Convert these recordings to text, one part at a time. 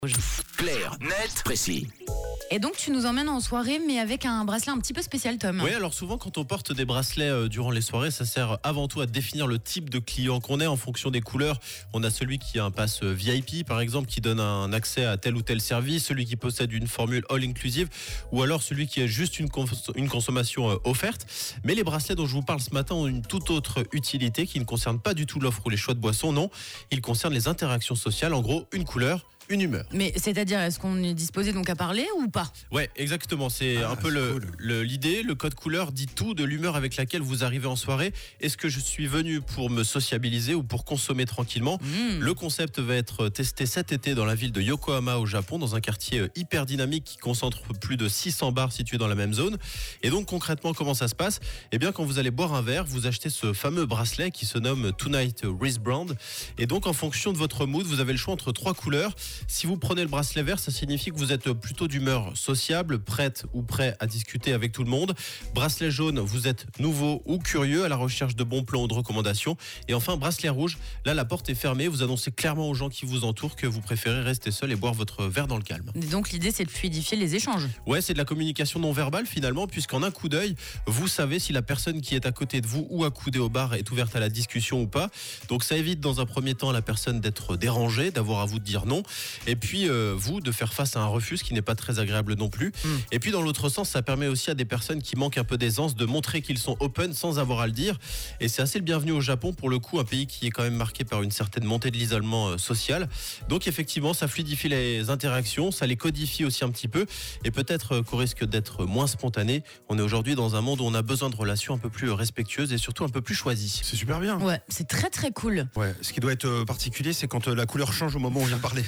Clair, net, précis. Et donc tu nous emmènes en soirée mais avec un bracelet un petit peu spécial, Tom. Oui, alors souvent quand on porte des bracelets durant les soirées, ça sert avant tout à définir le type de client qu'on est en fonction des couleurs. On a celui qui a un pass VIP par exemple qui donne un accès à tel ou tel service, celui qui possède une formule all inclusive ou alors celui qui a juste une consommation offerte. Mais les bracelets dont je vous parle ce matin ont une toute autre utilité qui ne concerne pas du tout l'offre ou les choix de boissons, non. Ils concernent les interactions sociales, en gros une couleur, une humeur. Mais c'est-à-dire, est-ce qu'on est disposé donc à parler ou pas ? Ouais, exactement. C'est un peu l'idée. Le code couleur dit tout de l'humeur avec laquelle vous arrivez en soirée. Est-ce que je suis venu pour me sociabiliser ou pour consommer tranquillement ? Le concept va être testé cet été dans la ville de Yokohama au Japon, dans un quartier hyper dynamique qui concentre plus de 600 bars situés dans la même zone. Et donc concrètement, comment ça se passe ? Eh bien, quand vous allez boire un verre, vous achetez ce fameux bracelet qui se nomme Tonight Wristband. Et donc, en fonction de votre mood, vous avez le choix entre 3 couleurs. Si vous prenez le bracelet vert, ça signifie que vous êtes plutôt d'humeur sociable, prête ou prêt à discuter avec tout le monde. Bracelet jaune, vous êtes nouveau ou curieux, à la recherche de bons plans ou de recommandations. Et enfin, bracelet rouge, là la porte est fermée, vous annoncez clairement aux gens qui vous entourent que vous préférez rester seul et boire votre verre dans le calme. Et donc l'idée c'est de fluidifier les échanges. Ouais, c'est de la communication non verbale finalement, puisqu'en un coup d'œil, vous savez si la personne qui est à côté de vous ou accoudée au bar est ouverte à la discussion ou pas. Donc ça évite dans un premier temps la personne d'être dérangée, d'avoir à vous de dire non. Et puis vous de faire face à un refus, ce qui n'est pas très agréable non plus. Et puis dans l'autre sens, ça permet aussi à des personnes qui manquent un peu d'aisance de montrer qu'ils sont open sans avoir à le dire. Et c'est assez le bienvenu au Japon pour le coup, un pays qui est quand même marqué par une certaine montée de l'isolement social. Donc effectivement, ça fluidifie les interactions, ça les codifie aussi un petit peu. Et peut-être qu'au risque d'être moins spontané, on est aujourd'hui dans un monde où on a besoin de relations un peu plus respectueuses et surtout un peu plus choisies. C'est super bien. Ouais, c'est très très cool. Ouais, ce qui doit être particulier, c'est quand la couleur change au moment où on vient parler.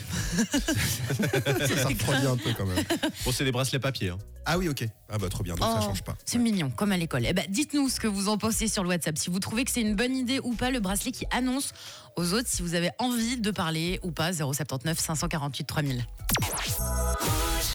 ça refroidit un peu quand même. Bon, c'est des bracelets papier. Ah oui, ok. Ah bah trop bien, donc ça change pas. C'est mignon, comme à l'école. Eh ben, dites-nous ce que vous en pensez sur le WhatsApp. Si vous trouvez que c'est une bonne idée ou pas, le bracelet qui annonce aux autres si vous avez envie de parler ou pas. 079 548 3000.